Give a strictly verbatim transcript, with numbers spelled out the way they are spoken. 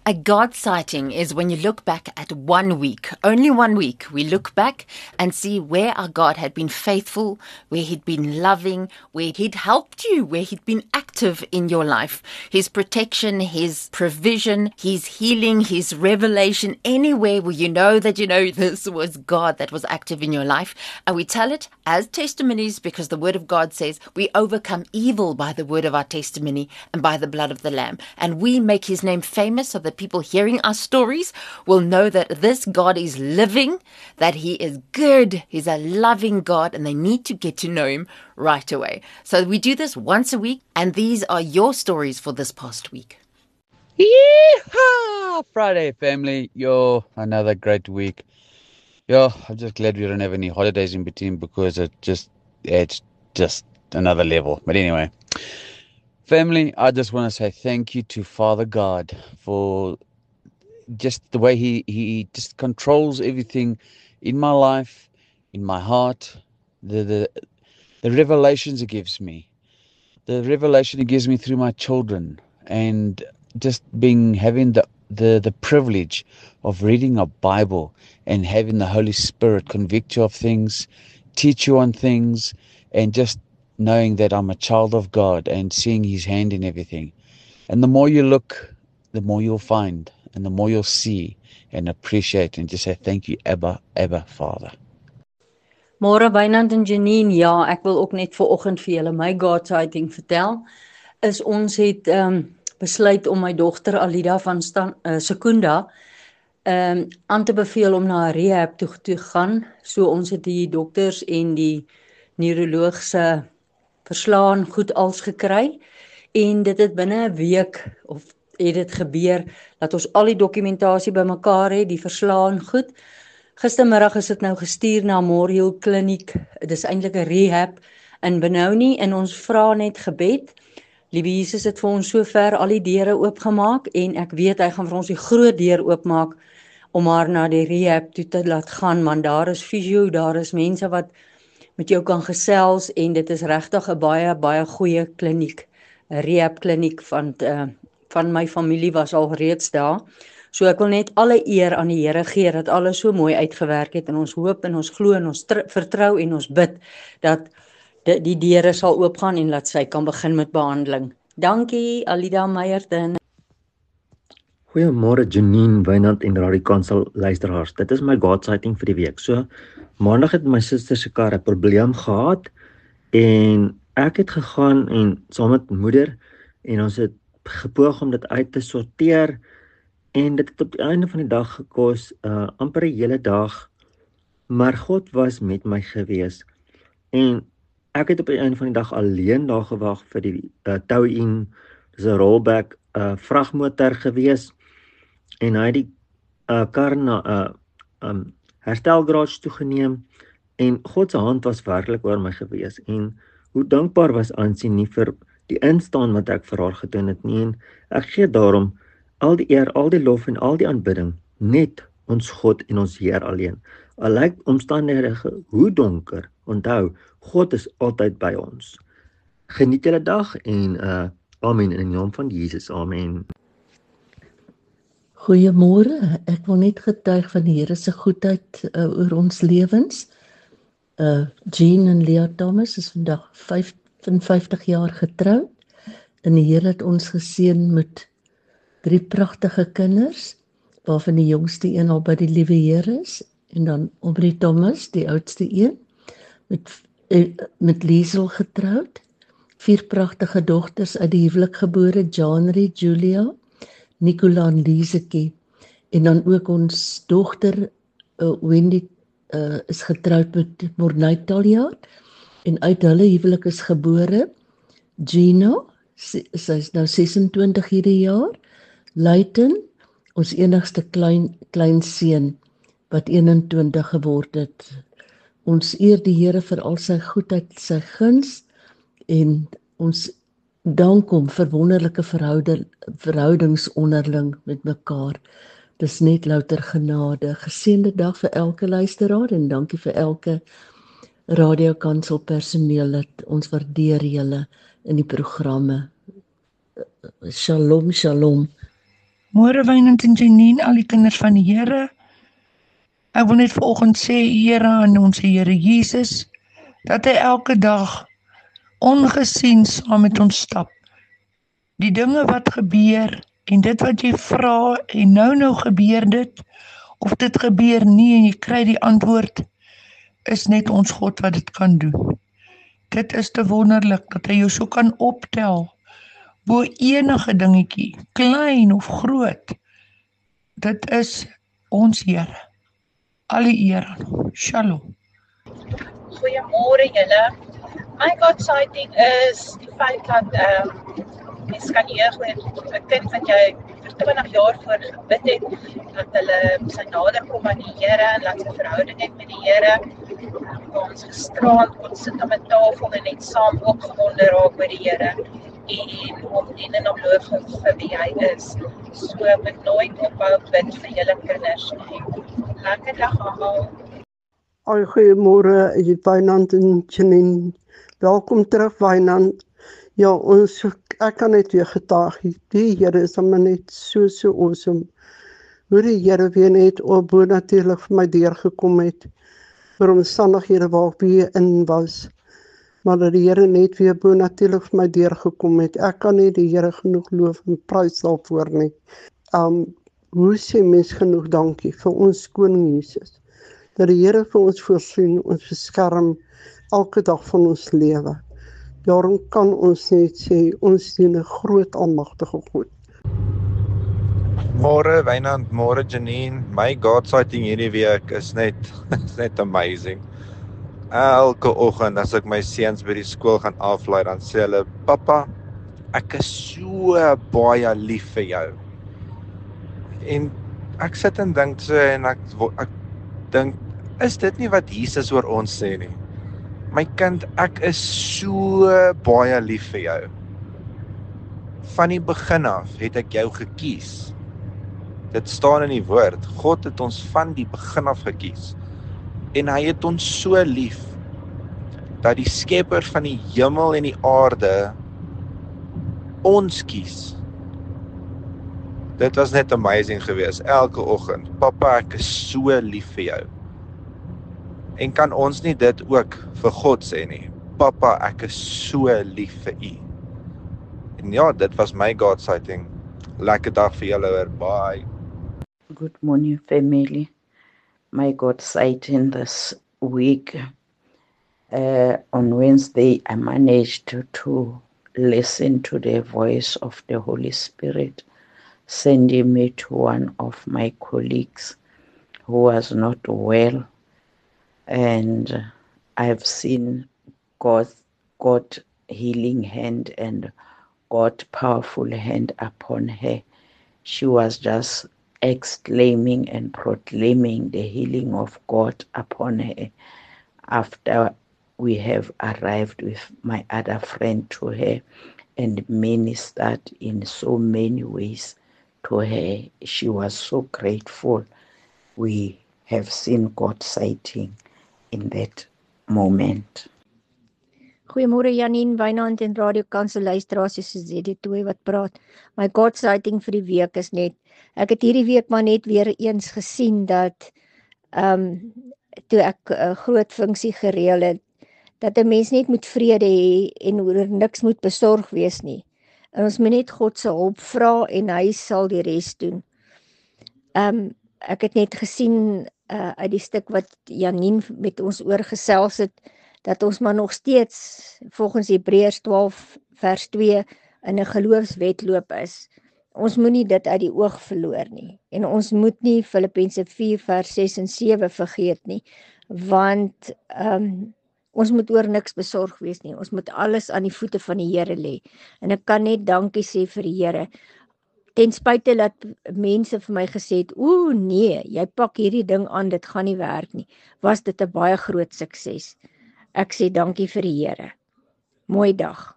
A God sighting is when you look back at one week, only one week. We look back and see where our God had been faithful, where He'd been loving, where He'd helped you, where He'd been active in your life. His protection, His provision, His healing, His revelation, anywhere where you know that you know this was God that was active in your life. And we tell it as testimonies because the Word of God says we overcome evil by the word of our testimony and by the blood of the Lamb. And we make His name famous so that people hearing our stories will know that this God is living, that He is good, He's a loving God, and they need to get to know Him right away. So we do this once a week, and these are your stories for this past week. Yeehaw! Friday, family. Yo, another great week. Yo, I'm just glad we don't have any holidays in between because it just, it's just another level. But anyway, family, I just want to say thank you to Father God for just the way he, he just controls everything in my life, in my heart, the, the, the revelations He gives me, the revelation He gives me through my children, and just being, having the, the, the privilege of reading a Bible and having the Holy Spirit convict you of things, teach you on things, and just knowing that I'm a child of God and seeing His hand in everything. And the more you look, the more you'll find, and the more you'll see and appreciate, and just say thank you, Abba, Abba, Father. Môre Wynand en Janine, ja, ek wil ook net vanoggend vir julle my God sighting vertel. Is ons het um, besluit om my dogter Alida van Stan, uh, Secunda um, aan te beveel om na 'n rehab toe te gaan. So ons het die dokters en die neuroloogse verslaan goed als gekry en dit het binne 'n week of het dit gebeur dat ons al die dokumentasie bymekaar het, die verslaan goed. Gistermiddag is dit nou gestuur na Moorhill Kliniek. Dit is eintlik 'n rehab in Benoni en ons vra net gebed. Liewe Jesus het vir ons sover al die deure oopgemaak en ek weet hy gaan vir ons die groot deur oopmaak om haar na die rehab toe te laat gaan, want daar is fisio, daar is mense wat met jou kan gesels en dit is regtig 'n baie baie goeie kliniek, 'n rehab kliniek van uh, van my familie was al reeds daar. So ek wil net alle eer aan die Here gee dat alles so mooi uitgewerk het en ons hoop en ons glo en ons vertrou en ons bid dat die, die deure sal oopgaan en dat sy kan begin met behandeling. Dankie Alida Meyerton. Goeiemôre Janine, Wynand en Radio Kansel luisteraars. Dit is my God sighting vir die week. So maandag het my suster se kar 'n probleem gehad en ek het gegaan en saam met moeder en ons het gepoog om dit uit te sorteer. En dit het op die einde van die dag gekos, uh, amper 'n hele dag, maar God was met my gewees. En ek het op die einde van die dag alleen daar gewag vir die uh, tow-in, dis 'n rollback uh, vragmotor gewees, en hy het die uh, kar na 'n uh, um, herstelgarage toegeneem, en God se hand was werklik oor my gewees, en hoe dankbaar was aansien nie vir die instaan wat ek vir haar gedoen het nie, en ek gee daarom al die eer, al die lof en al die aanbidding, net ons God en ons Heer alleen. Al lyk omstandighede hoe donker, onthou, God is altyd by ons. Geniet julle dag en uh, amen in die naam van Jesus, amen. Goeiemôre, ek wil net getuig van die Here se goedheid uh, oor ons lewens. Uh, Jean en Leah Thomas is vandag vyfenvyftig jaar getroud en die Here het ons geseën met drie pragtige kinders, waarvan die jongste een al by die liewe Here is, en dan Aubrey Thomas, die oudste een, met, met Liesel getroud, vier pragtige dogters uit die huwelik gebore, Janri, Julia, Nicola en Liesekie, en dan ook ons dogter, uh, Wendy, uh, is getroud met Mornay Taljaard, en uit hulle huwelik is gebore, Gina, sy, sy is nou sesentwintig hierdie jaar, Luiten, ons enigste klein, klein seun, wat eenentwintig geword het. Ons eer die Here vir al sy goedheid, sy guns, en ons dank hom vir wonderlike verhouding, verhoudings onderling met mekaar. Dis net louter genade. Geseënde dag vir elke luisteraar, en dankie vir elke Radio Kansel personeel, dat ons waardeer julle in die programme. Shalom, shalom. Môre Wynand en Janine, al die kinders van die Here. Ek wil net vanoggend sê Here aan ons Here Jesus, dat hy elke dag ongesien saam met ons stap. Die dinge wat gebeur en dit wat jy vra en nou nou gebeur dit, of dit gebeur nie en jy kry die antwoord, is net ons God wat dit kan doen. Dit is te wonderlik dat hy jou so kan optel, bo enige dingetjie, klein of groot. Dit is ons Here. Alle eer aan hom. Shalom. Goeiemôre julle. My God sighting is die feit dat ehm um, mens kan jy 'n kind wat jy vir twintig jaar voor gebid het, dat hulle sy nader kom aan die Here en laat sy verhouding het met die Here. Ons gestraald kon sit aan 'n tafel en net saam opgewonde raak by die Here en om dien en om loof vir wie hy is. So moet nooit ophou bid vir julle kinders nie. Lekker dag almal. Oi, goeiemôre, is dit Wynand en Janine. Welkom terug Wynand. Ja, ons ek kan net weer getuig. Die Here is hom net so so awesome. Hoe die Here weer net op bo natuurlik vir my deur gekom het. Vir omstandighede waar ek weer in was. Maar dat die Here net weer bo natuurlik vir my deur gekom het. Ek kan nie die Here genoeg loof en prys daarvoor nie. Um hoe sê mens genoeg dankie vir ons koning Jesus. Dat die Here vir ons voorsien, ons beskerm elke dag van ons lewe. Daarom kan ons net sê, ons dien 'n groot almagtige God. Môre Wynand, môre Janine, my God sighting hierdie week is net, is net amazing. Elke oggend as ek my seuns by die skool gaan aflaai, dan sê hulle, Papa, ek is so baie lief vir jou. En ek sit en dink so, en ek, ek dink, is dit nie wat Jesus oor ons sê nie? My kind, ek is so baie lief vir jou. Van die begin af het ek jou gekies. Dit staan in die woord, God het ons van die begin af gekies. En hy het ons so lief, dat die skepper van die hemel en die aarde ons kies. Dit was net amazing geweest, elke oggend. Papa, ek is so lief vir jou. En kan ons nie dit ook vir God sê nie? Papa, ek is so lief vir u. En ja, dit was my God sighting. Lekker dag vir julle hoor. Bye. Good morning, family. My God sighting this week. Uh, on Wednesday, I managed to, to listen to the voice of the Holy Spirit, sending me to one of my colleagues who was not well. And I've seen God, God healing hand and God powerful hand upon her. She was just exclaiming and proclaiming the healing of God upon her after we have arrived with my other friend to her and ministered in so many ways to her. She was so grateful. We have seen God sighting in that moment. Goeiemôre Janine, Wynand en Radio Kansel luisteraars, soos dit toe wat praat. My God sighting vir die week is net, ek het hierdie week maar net weer eens gesien dat ehm um, toe ek 'n uh, groot funksie gereël het, dat 'n mens net moet vrede hê en oor niks moet besorg wees nie. En ons moet net God se hulp vra en hy sal die res doen. Ehm um, ek het net gesien uh, uit die stuk wat Janine met ons oorgesels het, dat ons maar nog steeds volgens Hebreërs twaalf vers twee in 'n geloofswedloop is. Ons moenie dit uit die oog verloor nie. En ons moet nie Filippense vier vers ses en sewe vergeet nie, want um, ons moet oor niks besorg wees nie. Ons moet alles aan die voete van die Here lê. En ek kan net dankie sê vir die Here. Ten spyte dat mense vir my gesê het, "Ooh nee, jy pak hierdie ding aan, dit gaan nie werk nie." Was dit 'n baie groot sukses. Ek sê dankie vir die Here. Mooi dag.